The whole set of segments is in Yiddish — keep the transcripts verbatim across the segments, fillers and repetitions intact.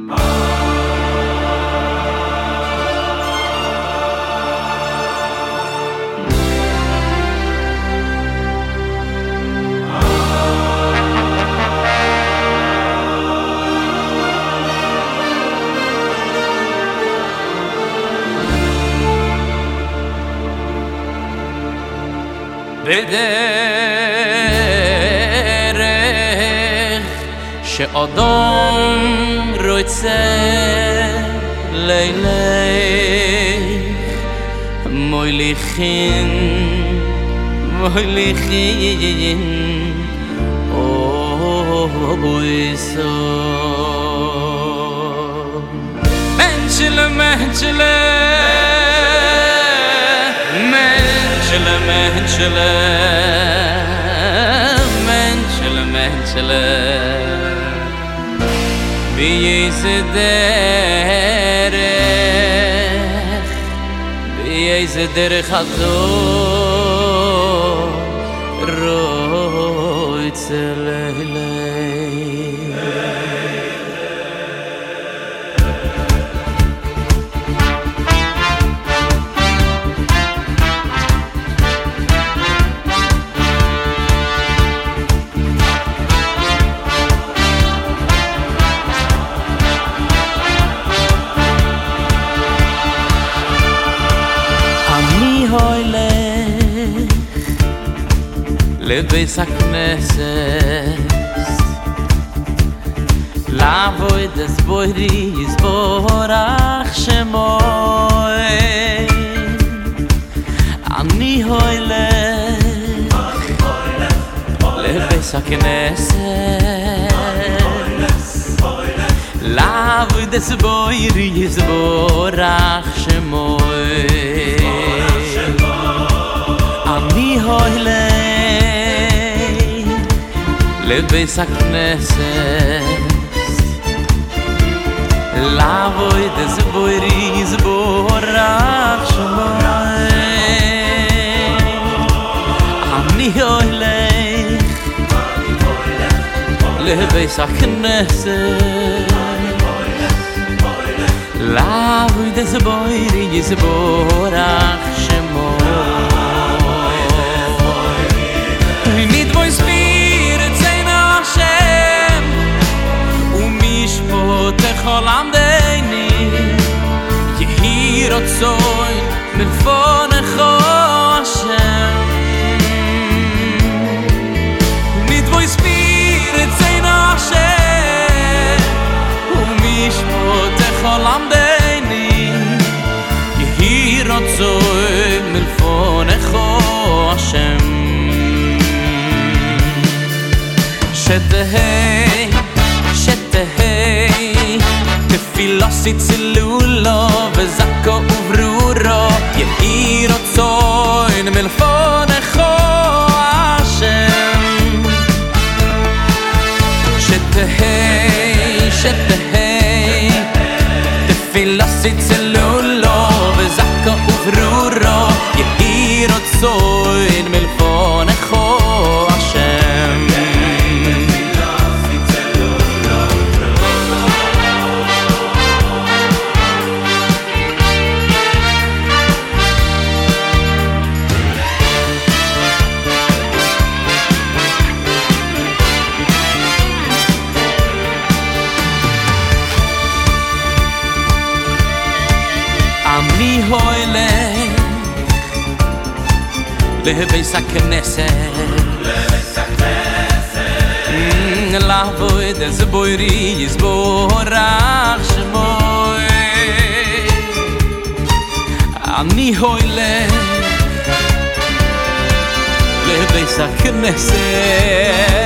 בדרך שאדם רוצה לילך מוליכין מוליכין אוי סוף מנשלה מנשלה menshle menshle menshle menshle bi yezderech bi yezderech hato roitzelele לבייס הכנסת לעבוד דס בוירי יסבורך שמוי אני הולך לבייס הכנסת לעבוד דס בוירי יסבורך שמוי אני הולך לבייס הכנסת לעבוד דס בוירי יסבורך שמוי אני הולך לבייס הכנסת לעבוד דס בוירי יסבורך שמוי mit voi spirit sein Hashem u mishpot cholam deini yehirot zoin min fonecho Hashem mit voi spirit sein Hashem u mishpot cholam deini yehirot zoin min fonecho Hashem שתהי, שתהי תפילוסי צילולו וזקו וברורו יאיר צוין מלפונכו השם שתהי, שתהי תפילוסי צילולו וזקו וברורו יאיר צוין מלפונכו השם אני הולך לבייס הכנסת לעבוד דס בוירי יסבורך שמוי אני הולך לבייס הכנסת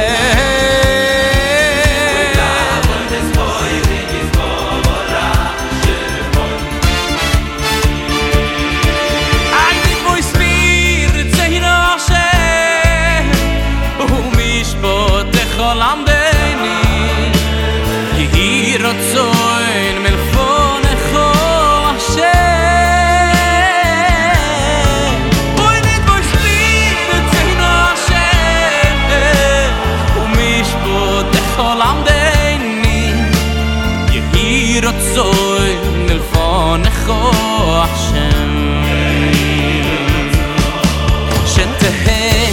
cholam deini yehirot zoin melfonecho Hashem boy nit boy split zein Hashem u mishpot cholam deini יהי רצוי מלפונך השם שתהא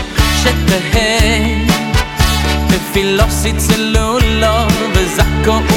שתהא תפילו צלולו וזעקו